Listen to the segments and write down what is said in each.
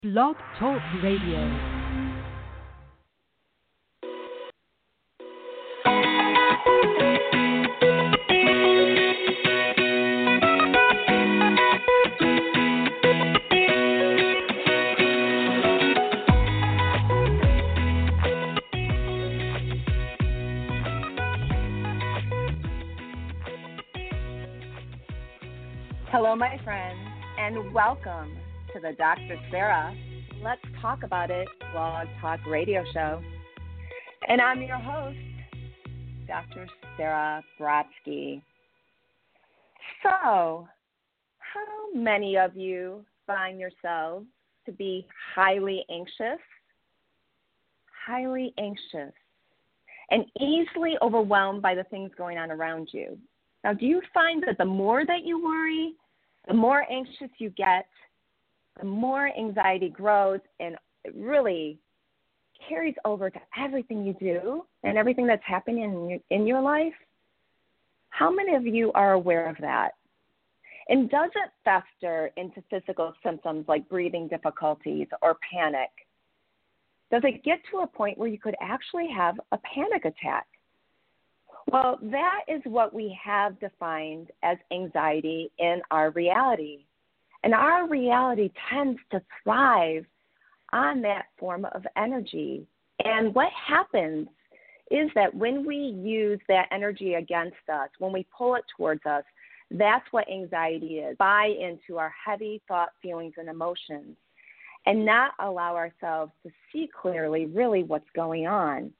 Blog Talk Radio. Hello, my friends, and welcome to the Dr. Sarah Let's Talk About It Blog Talk Radio Show. And I'm your host, Dr. Sarah Brodsky. So, how many of you find yourselves to be highly anxious, and easily overwhelmed by the things going on around you? Now, do you find that the more that you worry, the more anxious you get, the more anxiety grows, and it really carries over to everything you do and everything that's happening in your life? How many of you are aware of that? And does it fester into physical symptoms like breathing difficulties or panic? Does it get to a point where you could actually have a panic attack? Well, that is what we have defined as anxiety in our reality. And our reality tends to thrive on that form of energy. And what happens is that when we use that energy against us, when we pull it towards us, that's what anxiety is. Buy into our heavy thought, feelings, and emotions and not allow ourselves to see clearly really what's going on.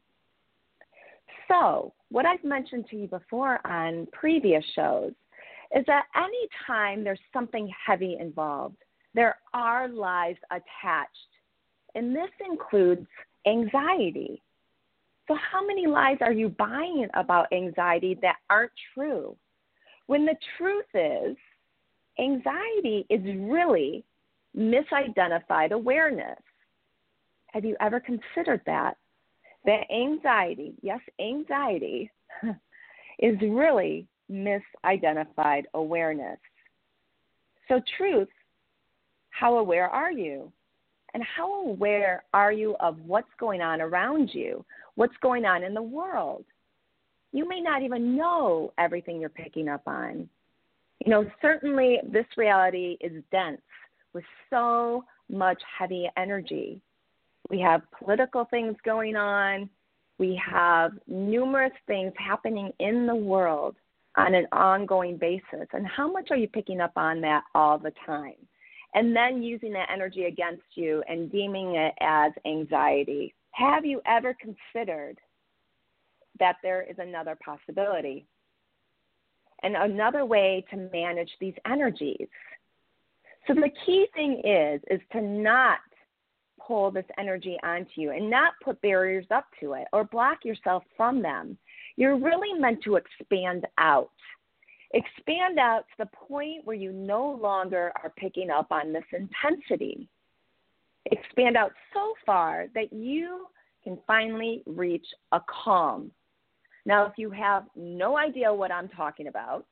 So, what I've mentioned to you before on previous shows is that any time there's something heavy involved, there are lies attached. And this includes anxiety. So how many lies are you buying about anxiety that aren't true? When the truth is, anxiety is really misidentified awareness. Have you ever considered that? That anxiety, yes, anxiety, is really misidentified awareness. So truth, how aware are you? And how aware are you of what's going on around you, what's going on in the world? You may not even know everything you're picking up on. You know, certainly this reality is dense with so much heavy energy. We have political things going on. We have numerous things happening in the world on an ongoing basis. And how much are you picking up on that all the time? And then using that energy against you and deeming it as anxiety. Have you ever considered that there is another possibility and another way to manage these energies? So the key thing is to not pull this energy onto you and not put barriers up to it or block yourself from them. You're really meant to expand out. Expand out to the point where you no longer are picking up on this intensity. Expand out so far that you can finally reach a calm. Now, if you have no idea what I'm talking about,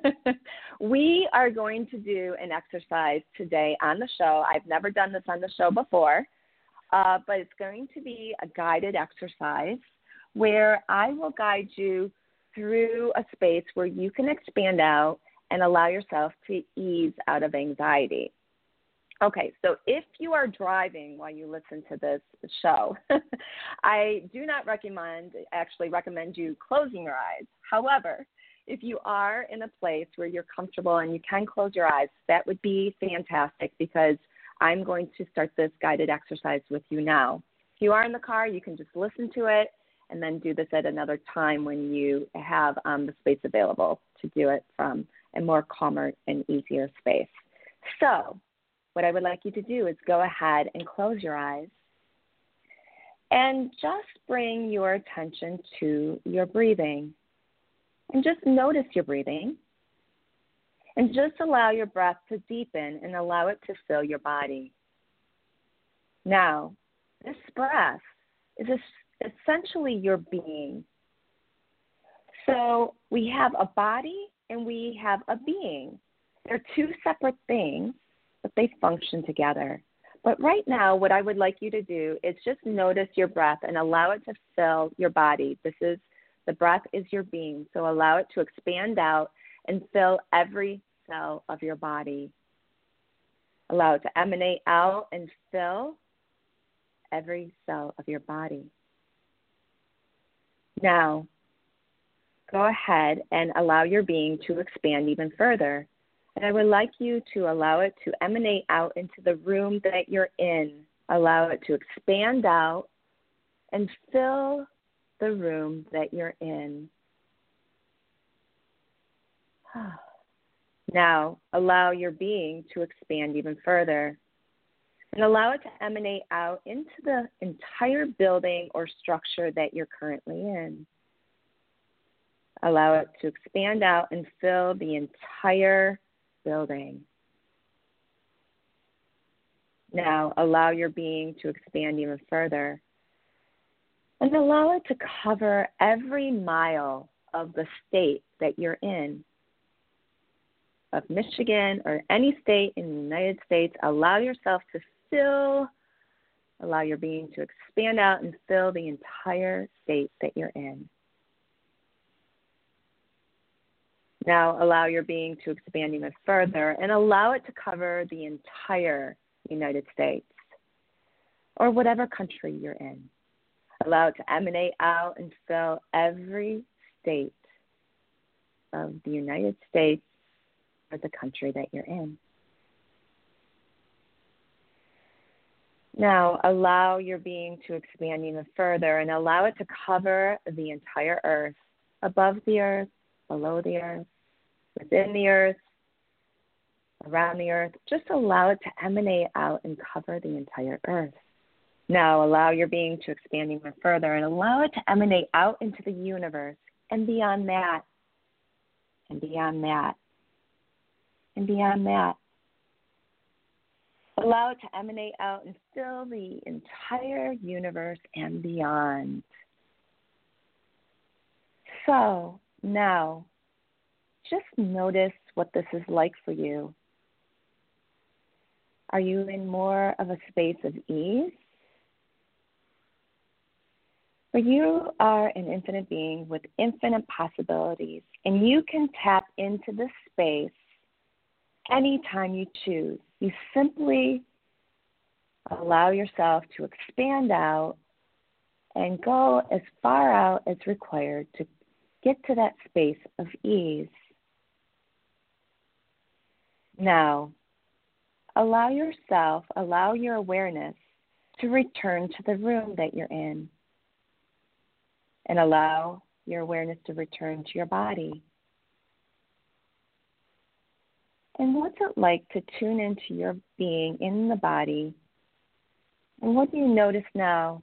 we are going to do an exercise today on the show. I've never done this on the show before, but it's going to be a guided exercise where I will guide you through a space where you can expand out and allow yourself to ease out of anxiety. Okay, so if you are driving while you listen to this show, I do not recommend you closing your eyes. However, if you are in a place where you're comfortable and you can close your eyes, that would be fantastic because I'm going to start this guided exercise with you now. If you are in the car, you can just listen to it and then do this at another time when you have the space available to do it from a more calmer and easier space. So what I would like you to do is go ahead and close your eyes and just bring your attention to your breathing. And just notice your breathing. And just allow your breath to deepen and allow it to fill your body. Now, this breath is essentially your being. So we have a body and we have a being. They're two separate things, but they function together. But right now, what I would like you to do is just notice your breath and allow it to fill your body. The breath is your being, so allow it to expand out and fill every cell of your body. Allow it to emanate out and fill every cell of your body. Now, go ahead and allow your being to expand even further. And I would like you to allow it to emanate out into the room that you're in. Allow it to expand out and fill the room that you're in. Now, allow your being to expand even further. And allow it to emanate out into the entire building or structure that you're currently in. Allow it to expand out and fill the entire building. Now, allow your being to expand even further. And allow it to cover every mile of the state that you're in. Of Michigan or any state in the United States, allow yourself to allow your being to expand out and fill the entire state that you're in. Now allow your being to expand even further and allow it to cover the entire United States or whatever country you're in. Allow it to emanate out and fill every state of the United States or the country that you're in. Now, allow your being to expand even further and allow it to cover the entire earth, above the earth, below the earth, within the earth, around the earth. Just allow it to emanate out and cover the entire earth. Now, allow your being to expand even further and allow it to emanate out into the universe and beyond that, and beyond that, and beyond that. Allow it to emanate out and fill the entire universe and beyond. So now, just notice what this is like for you. Are you in more of a space of ease? For you are an infinite being with infinite possibilities, and you can tap into this space anytime you choose. You simply allow yourself to expand out and go as far out as required to get to that space of ease. Now, allow your awareness to return to the room that you're in. And allow your awareness to return to your body. And what's it like to tune into your being in the body? And what do you notice now?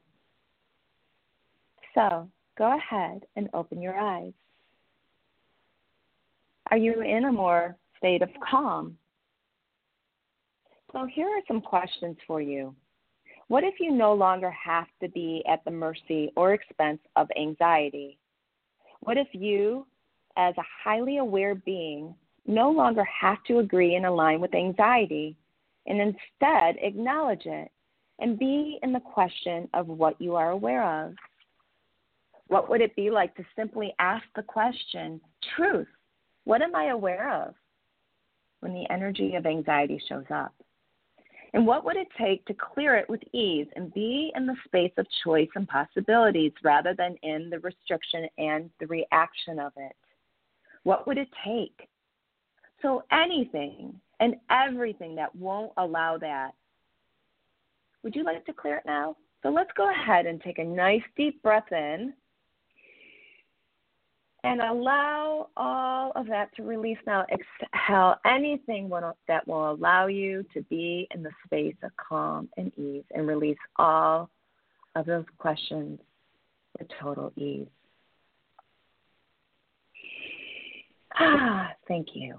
So, go ahead and open your eyes. Are you in a more state of calm? So here are some questions for you. What if you no longer have to be at the mercy or expense of anxiety? What if you, as a highly aware being, no longer have to agree and align with anxiety and instead acknowledge it and be in the question of what you are aware of? What would it be like to simply ask the question, truth, what am I aware of when the energy of anxiety shows up? And what would it take to clear it with ease and be in the space of choice and possibilities rather than in the restriction and the reaction of it? What would it take? So anything and everything that won't allow that. Would you like to clear it now? So let's go ahead and take a nice deep breath in and allow all of that to release now. Exhale anything that will allow you to be in the space of calm and ease and release all of those questions with total ease. Thank you.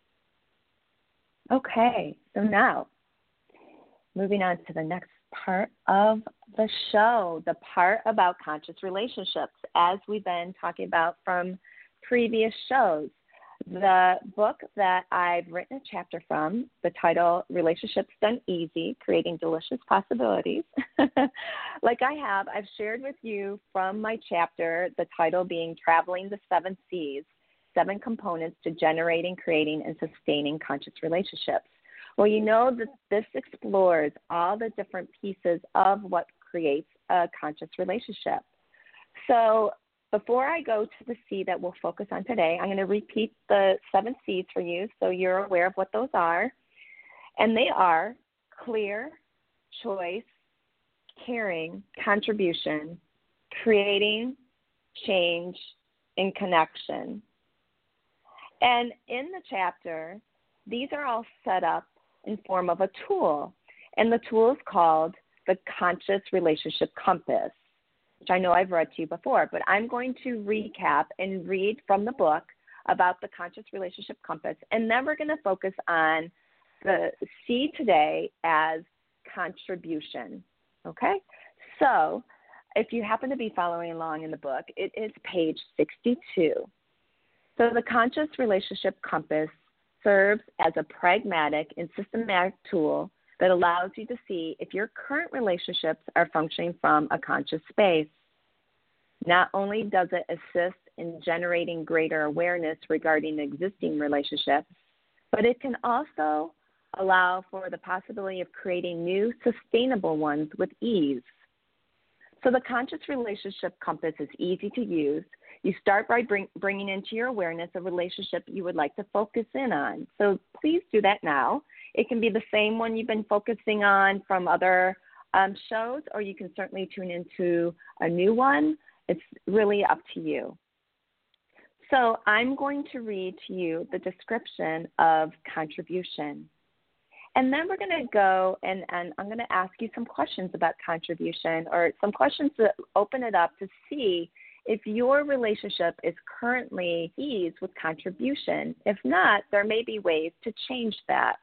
Okay, so now moving on to the next part of the show, the part about conscious relationships, as we've been talking about from previous shows. The book that I've written a chapter from, the title, Relationships Done Easy, Creating Delicious Possibilities. I've shared with you from my chapter, the title being Traveling the Seven C's, 7 Components to Generating, Creating, and Sustaining Conscious Relationships. Well, you know that this explores all the different pieces of what creates a conscious relationship. So before I go to the C that we'll focus on today, I'm going to repeat the 7 C's for you so you're aware of what those are. And they are clear, choice, caring, contribution, creating, change, and connection. And in the chapter, these are all set up in form of a tool. And the tool is called the Conscious Relationship Compass, which I know I've read to you before, but I'm going to recap and read from the book about the Conscious Relationship Compass, and then we're going to focus on the C today as contribution, okay? So if you happen to be following along in the book, it is page 62. So the Conscious Relationship Compass serves as a pragmatic and systematic tool that allows you to see if your current relationships are functioning from a conscious space. Not only does it assist in generating greater awareness regarding existing relationships, but it can also allow for the possibility of creating new sustainable ones with ease. So the Conscious Relationship Compass is easy to use. You start by bringing into your awareness a relationship you would like to focus in on. So please do that now. It can be the same one you've been focusing on from other shows, or you can certainly tune into a new one. It's really up to you. So I'm going to read to you the description of contribution. And then we're going to go and I'm going to ask you some questions about contribution, or some questions that open it up to see if your relationship is currently eased with contribution. If not, there may be ways to change that.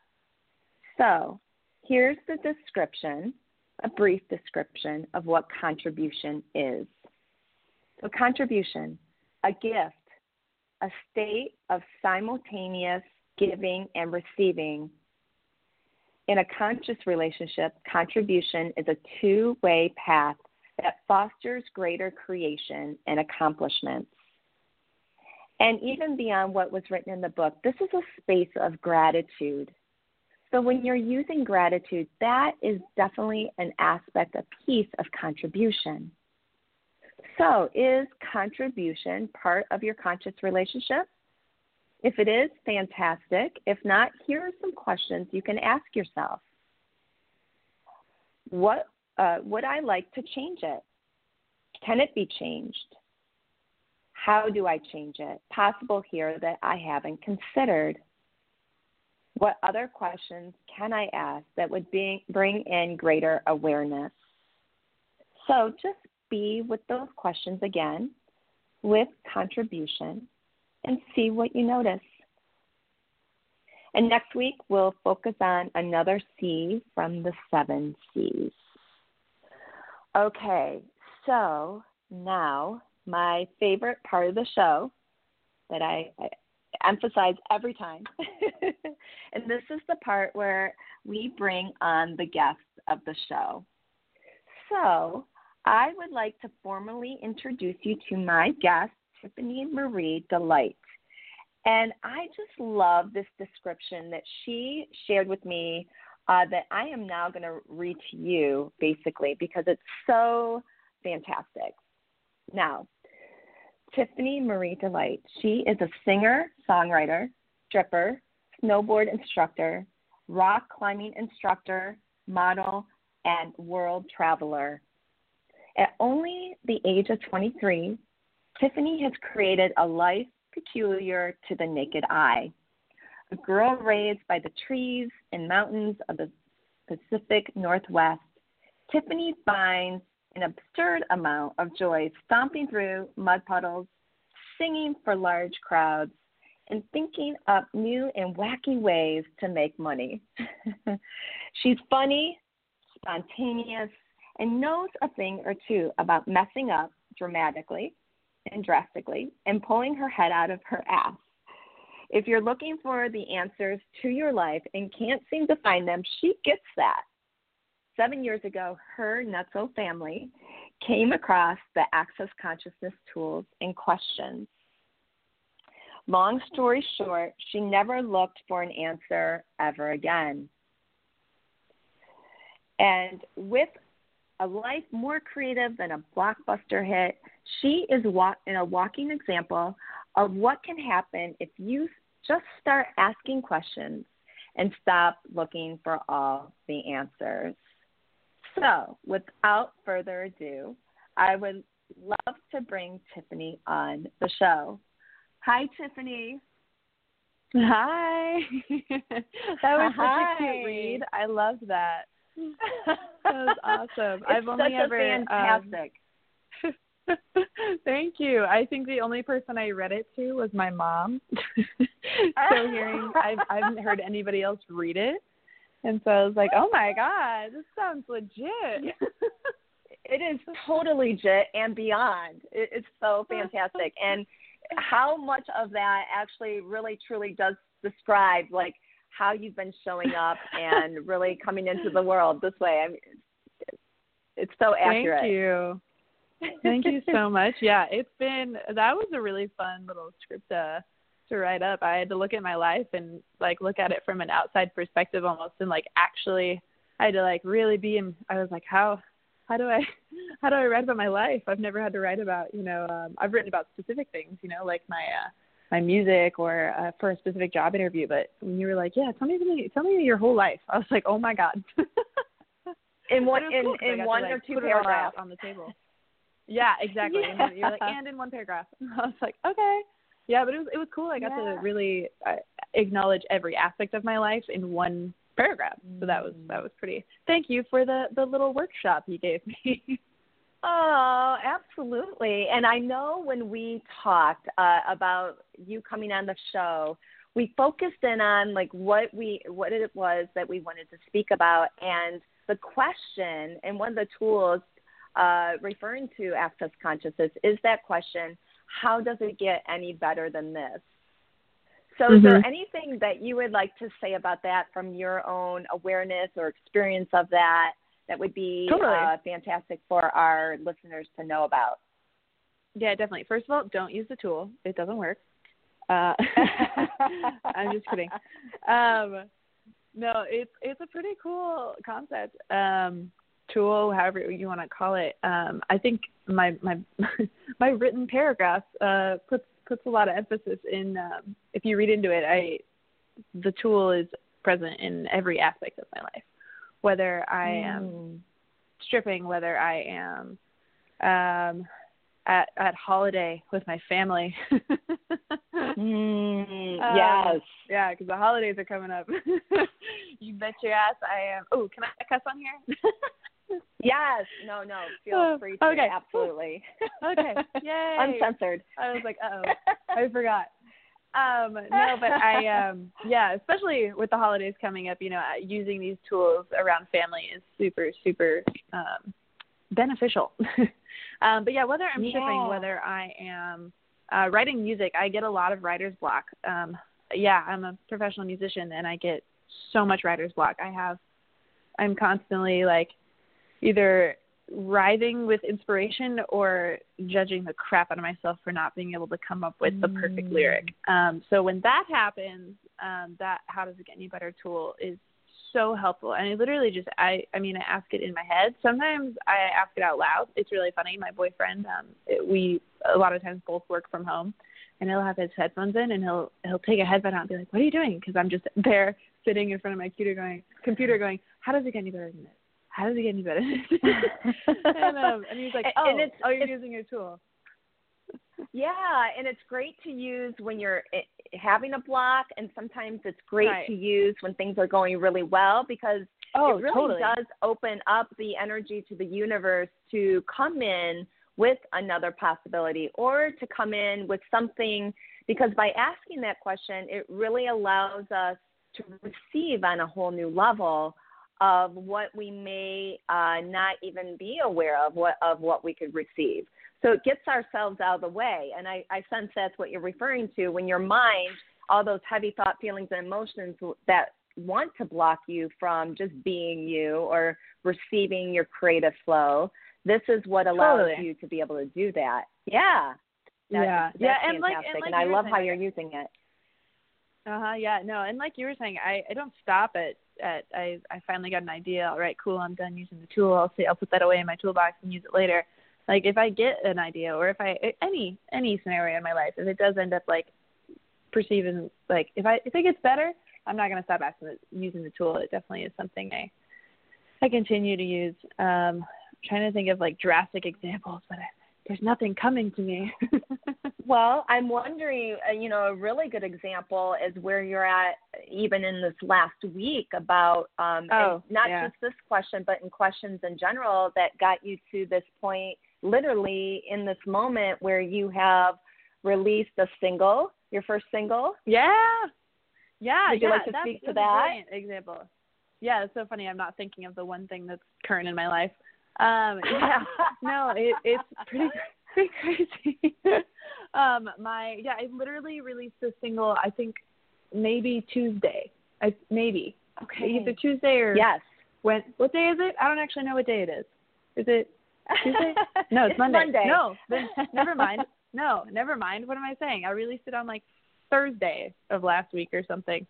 So here's the description, a brief description of what contribution is. So contribution, a gift, a state of simultaneous giving and receiving. In a conscious relationship, contribution is a two-way path that fosters greater creation and accomplishments. And even beyond what was written in the book, this is a space of gratitude. So when you're using gratitude, that is definitely an aspect, a piece of contribution. So is contribution part of your conscious relationship? If it is, fantastic. If not, here are some questions you can ask yourself. What would I like to change it? Can it be changed? How do I change it? Possible here that I haven't considered. What other questions can I ask that would bring in greater awareness? So just be with those questions again, with contribution, and see what you notice. And next week, we'll focus on another C from the 7 C's. Okay, so now my favorite part of the show that I emphasize every time, and this is the part where we bring on the guests of the show. So I would like to formally introduce you to my guest, Tiffany Marie Delight. And I just love this description that she shared with me that I am now going to read to you, basically, because it's so fantastic. Now, Tiffany Marie Delight, she is a singer, songwriter, stripper, snowboard instructor, rock climbing instructor, model, and world traveler. At only the age of 23, Tiffany has created a life peculiar to the naked eye. A girl raised by the trees and mountains of the Pacific Northwest, Tiffany finds an absurd amount of joy stomping through mud puddles, singing for large crowds, and thinking up new and wacky ways to make money. She's funny, spontaneous, and knows a thing or two about messing up dramatically and drastically and pulling her head out of her ass. If you're looking for the answers to your life and can't seem to find them, she gets that. 7 years ago, her Nutso family came across the Access Consciousness tools and questions. Long story short, she never looked for an answer ever again. And with a life more creative than a blockbuster hit, she is a walking example of what can happen if you just start asking questions and stop looking for all the answers. So, without further ado, I would love to bring Tiffany on the show. Hi, Tiffany. Hi. That was such a cute read. I loved that. That was awesome. It's fantastic. Thank you. I think the only person I read it to was my mom. I haven't heard anybody else read it. And so I was like, oh my God, this sounds legit. It is totally legit and beyond. It's so fantastic. And how much of that actually really truly does describe like how you've been showing up and really coming into the world this way. I mean, it's so accurate. Thank you. Thank you so much. Yeah, that was a really fun little script to write up. I had to look at my life and like look at it from an outside perspective almost, and like actually I had to like really I was like, how do I write about my life? I've never had to write about, I've written about specific things, like my music or for a specific job interview. But when you were like, yeah, tell me your whole life, I was like, oh my God. In one or two paragraphs on the table. Yeah, exactly. Yeah. And you're like, and in one paragraph. I was like, okay. Yeah, but it was cool. I got to really acknowledge every aspect of my life in one paragraph. So that was pretty. Thank you for the little workshop you gave me. Oh, absolutely. And I know when we talked about you coming on the show, we focused in on like what it was that we wanted to speak about, and the question and one of the tools referring to Access Consciousness is that question: how does it get any better than this? So is there anything that you would like to say about that from your own awareness or experience of that would be fantastic for our listeners to know about? Yeah, definitely. First of all, don't use the tool. It doesn't work. I'm just kidding. No, it's a pretty cool concept. Tool, however you want to call it. I think my my written paragraph puts a lot of emphasis in. If you read into it, the tool is present in every aspect of my life, whether I am stripping, whether I am at holiday with my family. Yes. Yeah, because the holidays are coming up. You bet your ass I am. Oh, can I cuss on here? Yes. No. Feel free to. Okay. Absolutely. Okay. Yay. Uncensored. I was like, I forgot. No, but especially with the holidays coming up, using these tools around family is super, super beneficial. But yeah, whether I'm shipping, whether I am writing music, I get a lot of writer's block. I'm a professional musician and I get so much writer's block. I'm constantly like either writhing with inspiration or judging the crap out of myself for not being able to come up with the perfect lyric. So when that happens, that How Does It Get Any Better tool is so helpful. And I literally just, I ask it in my head. Sometimes I ask it out loud. It's really funny. My boyfriend, we a lot of times both work from home, and he'll have his headphones in, and he'll take a headphone out and be like, what are you doing? Because I'm just there sitting in front of my computer going, how does it get any better than this? How does it get any better than this? And he's like, you're using your tool. Yeah, and it's great to use when you're having a block, and sometimes it's great to use when things are going really well, because it really does open up the energy to the universe to come in with another possibility or to come in with something, because by asking that question, it really allows us to receive on a whole new level of what we may not even be aware of what we could receive. So it gets ourselves out of the way. And I sense that's what you're referring to when your mind all those heavy thought, feelings, and emotions that want to block you from just being you or receiving your creative flow. This is what allows you to be able to do that. Yeah. That's and fantastic. And I love how you're using it. Yeah, no, and like you were saying, I don't stop at I finally got an idea. All right, cool, I'm done using the tool. I'll put that away in my toolbox and use it later. Like if I get an idea, or if I any scenario in my life, if it does end up like perceiving, like if it gets better, I'm not gonna stop using the tool. It definitely is something I continue to use. I'm trying to think of like drastic examples, but there's nothing coming to me. Well, I'm wondering, a really good example is where you're at even in this last week about just this question, but in questions in general that got you to this point, literally in this moment where you have released a single, your first single. Yeah. Would you like to speak to that? Brilliant example. Yeah, it's so funny. I'm not thinking of the one thing that's current in my life. No, it's pretty crazy. I literally released a single, I think maybe Tuesday. Okay. Either Tuesday or what day is it? I don't actually know what day it is. Is it Tuesday? No, it's Monday. No, then never mind. No, never mind. What am I saying? I released it on like Thursday of last week or something.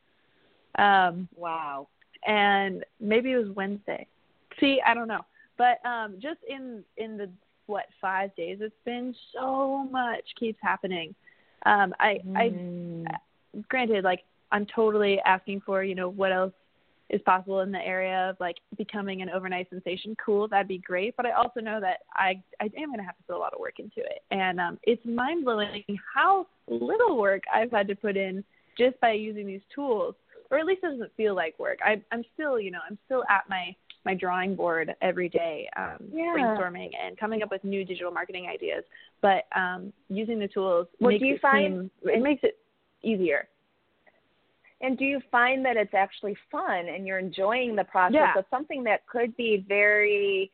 Wow. And maybe it was Wednesday. See, I don't know. But just in the 5 days it's been, so much keeps happening. I granted, like, I'm totally asking for, what else is possible in the area of like becoming an overnight sensation. Cool, that'd be great. But I also know that I am going to have to put a lot of work into it. And it's mind blowing how little work I've had to put in just by using these tools, or at least it doesn't feel like work. I'm still, I'm still at my drawing board every day, brainstorming and coming up with new digital marketing ideas. But using the tools makes it easier. And do you find that it's actually fun and you're enjoying the process of something that could be very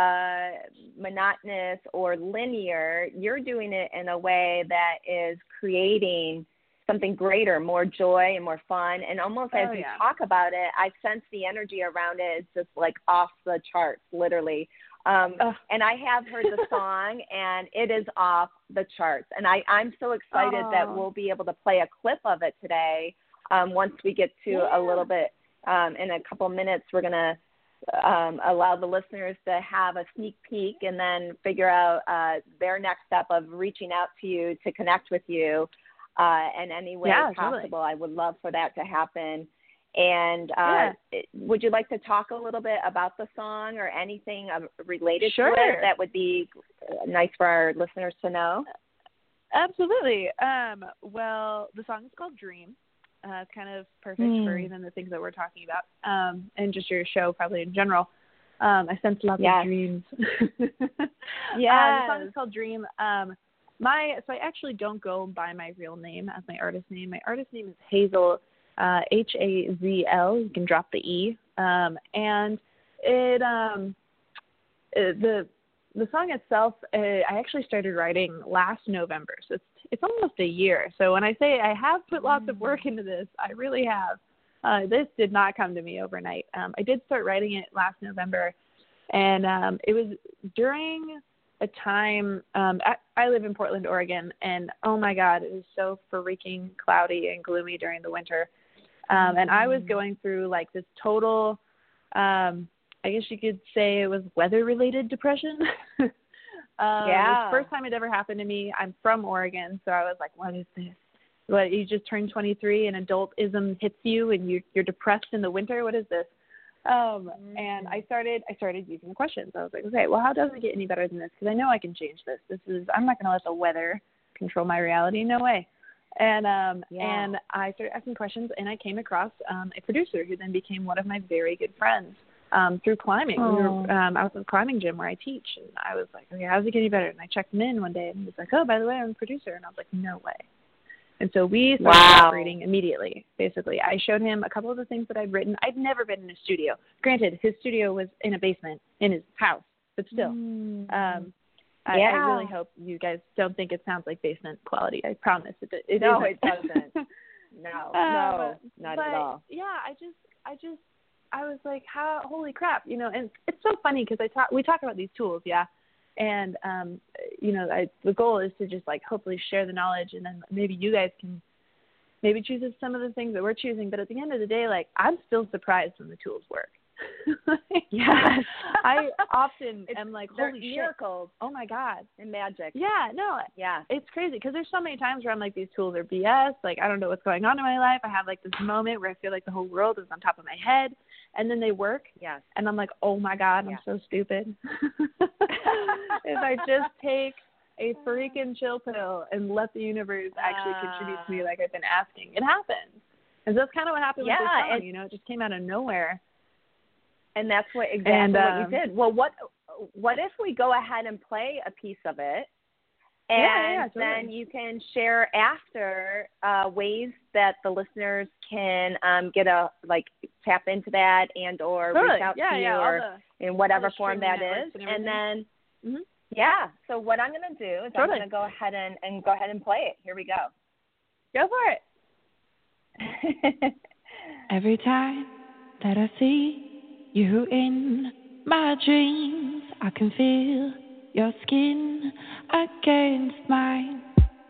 monotonous or linear? You're doing it in a way that is creating something greater, more joy and more fun. And almost as you talk about it, I sense the energy around it is just like off the charts, literally. And I have heard the song, and it is off the charts. And I'm so excited that we'll be able to play a clip of it today. Once we get to a little bit, in a couple minutes, we're going to allow the listeners to have a sneak peek and then figure out their next step of reaching out to you to connect with you in any way possible. Totally. I would love for that to happen. And would you like to talk a little bit about the song or anything related to it that would be nice for our listeners to know? Absolutely. Well, the song is called Dream. It's kind of perfect for even the things that we're talking about, and just your show probably in general. I sense lots of dreams. The song is called Dream. So I actually don't go by my real name as my artist name. My artist name is Hazel, Hazl. You can drop the E. And it the song itself, I actually started writing last November, so it's almost a year. So when I say I have put lots of work into this, I really have. This did not come to me overnight. I did start writing it last November, and it was during a time, I live in Portland, Oregon, and oh my God, it was so freaking cloudy and gloomy during the winter. And I was going through like this total, I guess you could say it was weather-related depression. It was the first time it ever happened to me. I'm from Oregon, so I was like, what is this? What, you just turned 23 and adultism hits you and you're depressed in the winter? What is this? And I started using the questions. I was like, okay, well, how does it get any better than this? Because I know I can change this. I'm not going to let the weather control my reality. No way. And I started asking questions, and I came across a producer who then became one of my very good friends through climbing. I was at a climbing gym where I teach, and I was like, okay, how's it getting better? And I checked him in one day, and he was like, oh, by the way, I'm a producer. And I was like, no way. And so we started operating immediately, basically. I showed him a couple of the things that I'd written. I'd never been in a studio. Granted, his studio was in a basement in his house, but still. I really hope you guys don't think it sounds like basement quality. I promise. It doesn't. not at all. Yeah, I was like, holy crap, you know, and it's so funny because we talk about these tools, yeah, and you know, the goal is to just like hopefully share the knowledge, and then maybe you guys can maybe choose some of the things that we're choosing, but at the end of the day, like, I'm still surprised when the tools work. Yes. I often am like, holy miracles. Shit. Oh my God. And magic. Yeah, no. Yeah. It's crazy because there's so many times where I'm like, these tools are BS. Like, I don't know what's going on in my life. I have like this moment where I feel like the whole world is on top of my head, and then they work. Yes. And I'm like, oh my God, I'm so stupid. If I just take a freaking chill pill and let the universe actually contribute to me like I've been asking, it happens. And so that's kind of what happened with this song, you know, it just came out of nowhere. And that's what what you did. Well, what if we go ahead and play a piece of it, and then you can share after ways that the listeners can tap into that and or reach out to you or in whatever form that is, and then So what I'm going to do is I'm going to go ahead and play it. Here we go. Go for it. Every time that I see you in my dreams, I can feel your skin against mine.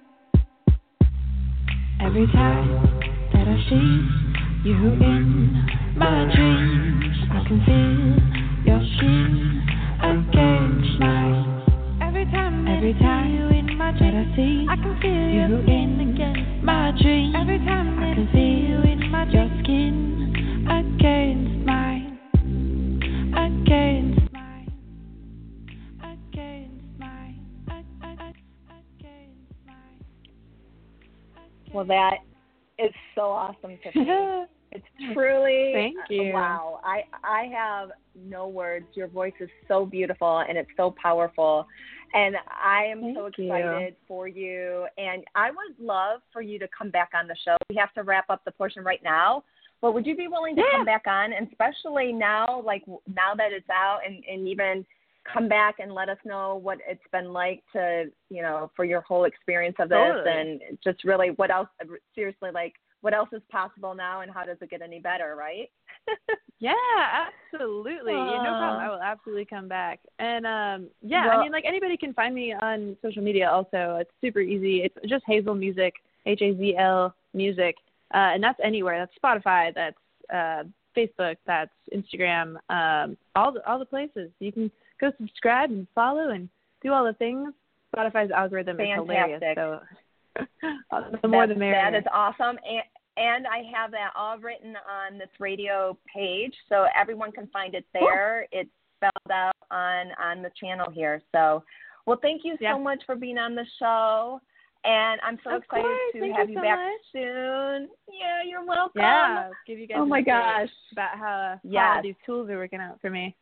Every time that I see you in my dreams, I can feel your skin against mine. Every time you in my dreams, that I see I can feel you in against my dreams. Every time I can feel you in my dreams, your skin against mine. Against mine, against mine, against mine. Well, that is so awesome, Tiffany. It's truly, thank you. Wow. I have no words. Your voice is so beautiful and it's so powerful. And I am so excited for you. And I would love for you to come back on the show. We have to wrap up the portion right now. But would you be willing to come back on, and especially now, like now that it's out, and even come back and let us know what it's been like to, you know, for your whole experience of this, and just really what else, seriously, like what else is possible now, and how does it get any better, right? Yeah, absolutely. No problem. I will absolutely come back. And I mean, like anybody can find me on social media. Also, it's super easy. It's just Hazel Music, HAZL Music. And that's anywhere. That's Spotify. That's Facebook. That's Instagram. All the places. You can go subscribe and follow and do all the things. Spotify's algorithm is hilarious. So the more the merrier. That is awesome. And I have that all written on this radio page, so everyone can find it there. Cool. It's spelled out on the channel here. So, well, thank you so much for being on the show. And I'm so excited to have you back soon. Yeah, you're welcome. Yeah, I'll give you guys my gosh about how these tools are working out for me.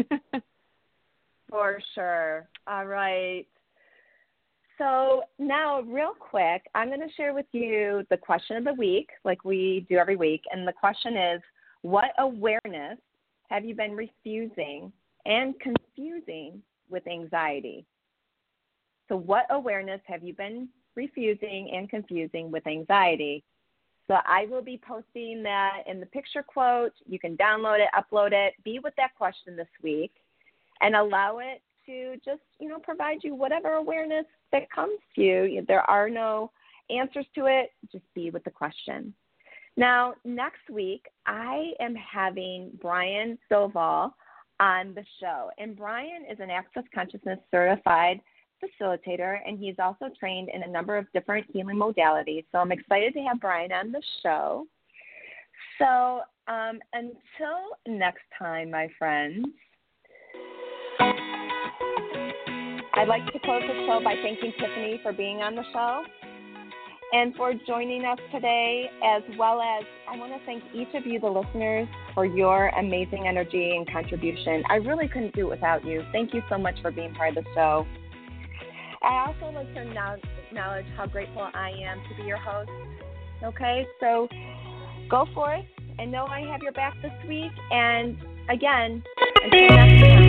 For sure. All right. So now, real quick, I'm going to share with you the question of the week, like we do every week. And the question is, what awareness have you been refusing and confusing with anxiety? So what awareness have you been refusing and confusing with anxiety? So I will be posting that in the picture quote. You can download it, upload it, be with that question this week, and allow it to just, you know, provide you whatever awareness that comes to you. There are no answers to it. Just be with the question. Now, next week, I am having Brian Stovall on the show. And Brian is an Access Consciousness certified facilitator, and he's also trained in a number of different healing modalities. So I'm excited to have Brian on the show. So until next time, my friends, I'd like to close the show by thanking Tiffany for being on the show and for joining us today, as well as I want to thank each of you, the listeners, for your amazing energy and contribution. I really couldn't do it without you. Thank you so much for being part of the show. I also like to acknowledge how grateful I am to be your host. Okay, so go for it and know I have your back this week. And again, until next time.